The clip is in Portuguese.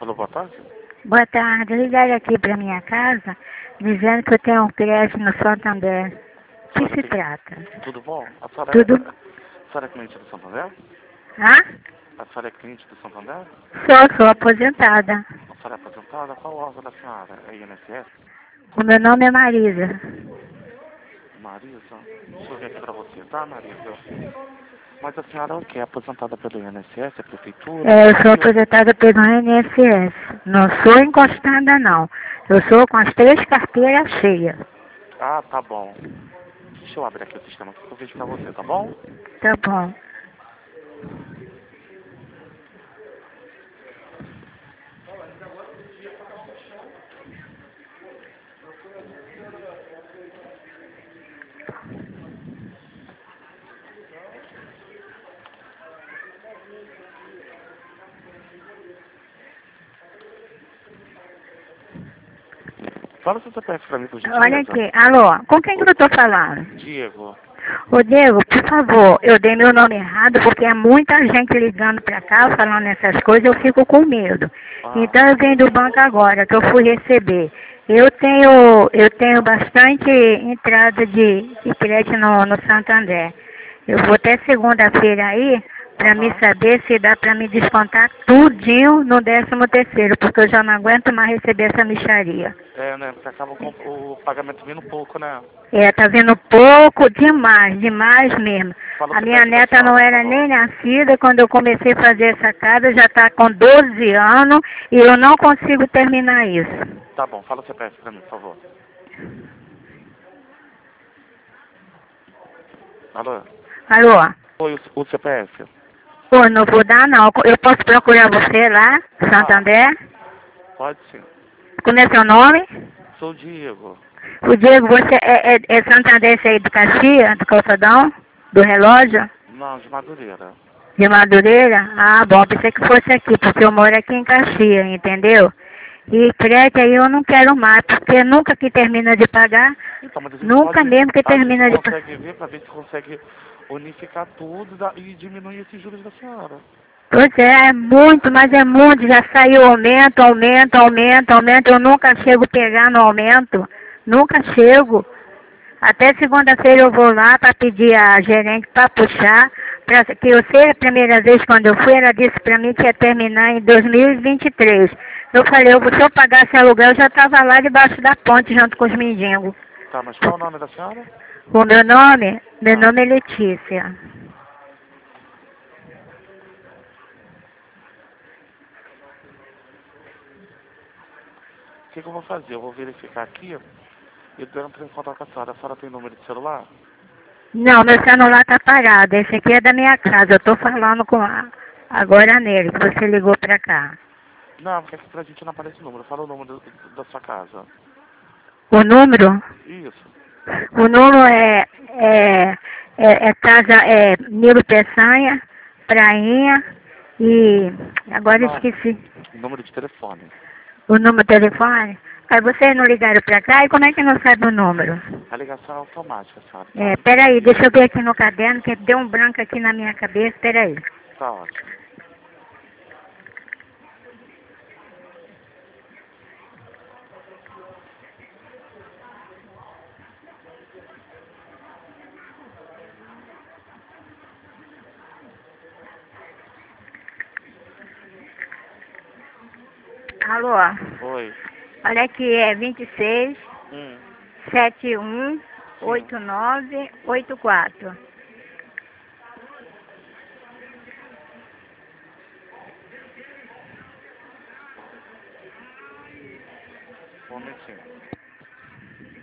Alô, boa tarde. Boa tarde, ligaram aqui para minha casa dizendo que eu tenho um crédito no Santander. O que se trata? Tudo bom? A senhora, Tudo? a senhora é cliente do Santander? Hã? A senhora é cliente do Santander? Sou aposentada. A senhora é aposentada? Qual órgão da senhora? É INSS? O meu nome é Marisa. Marisa? Deixa eu ver aqui pra você, tá, Marisa? Mas a senhora é o quê? É aposentada pelo INSS, a prefeitura? Eu sou aposentada pelo INSS. Não sou encostada, não. Eu sou com as 3 carteiras cheias. Ah, tá bom. Deixa eu abrir aqui o sistema que eu vejo pra você, tá bom? Tá bom. Fala o seu CPF pra mim, por Olha gentileza. aqui. Alô, com quem que eu tô falando? Diego. Ô Diego, por favor, eu dei meu nome errado porque é muita gente ligando pra cá falando essas coisas, eu fico com medo. Ah, Então eu venho do banco agora, que eu fui receber. Eu tenho bastante entrada de crédito no Santander. Eu vou até segunda-feira aí para me aham. saber se dá para me descontar tudinho no 13º, porque eu já não aguento mais receber essa mixaria. É, né? Porque acaba com o pagamento vindo pouco, né? Tá vindo pouco, demais mesmo. Fala o A minha CPF da neta não senhora, por era favor. nem nascida quando eu comecei a fazer essa casa, já está com 12 anos e eu não consigo terminar isso. Tá bom, fala o CPF pra mim, por favor. Alô? Alô? Oi, o CPF. Pô, não vou dar não. Eu posso procurar você lá, Ah, Santander? pode sim. Como é seu nome? Sou o Diego. O Diego, você é Santander aí do Caxias, do Calçadão? Do relógio? Não, de Madureira. De Madureira? Ah, bom, pensei que fosse aqui, porque eu moro aqui em Caxias, entendeu? E crédito aí eu não quero mais, porque nunca que termina de pagar, Então, mas a gente nunca pode, mesmo que a gente termina de pagar. consegue ver pra ver se consegue unificar tudo e diminuir esses juros da senhora. Pois é muito, mas é muito, já saiu aumento, eu nunca chego a pegar no aumento, nunca chego. Até segunda-feira eu vou lá para pedir a gerente para puxar, que eu sei a primeira vez quando eu fui, ela disse para mim que ia terminar em 2023. Eu falei, se eu pagasse aluguel, eu já estava lá debaixo da ponte junto com os mendigos. Tá, mas qual é o nome da senhora? O meu nome? Meu Ah, nome é Letícia. o que eu vou fazer? Eu vou verificar aqui e entro em contato com a senhora. A senhora tem número de celular? Não, meu celular está parado, esse aqui é da minha casa, eu estou falando agora nele, que você ligou para cá. Não, porque aqui pra gente não aparece o número. Fala o número da sua casa. O número? Isso. O número é casa, Nilo Peçanha, Prainha e agora Não, esqueci número de telefone. o número do telefone. Aí vocês não ligaram pra cá e como é que não sabe o número? A ligação é automática, senhora. Só um Peraí, instantinho. deixa eu ver aqui no caderno que deu um branco aqui na minha cabeça, peraí. Tá ótimo. Alô, Oi. olha aqui, é 26 Hum, 71 sim. 89 84. Um momentinho.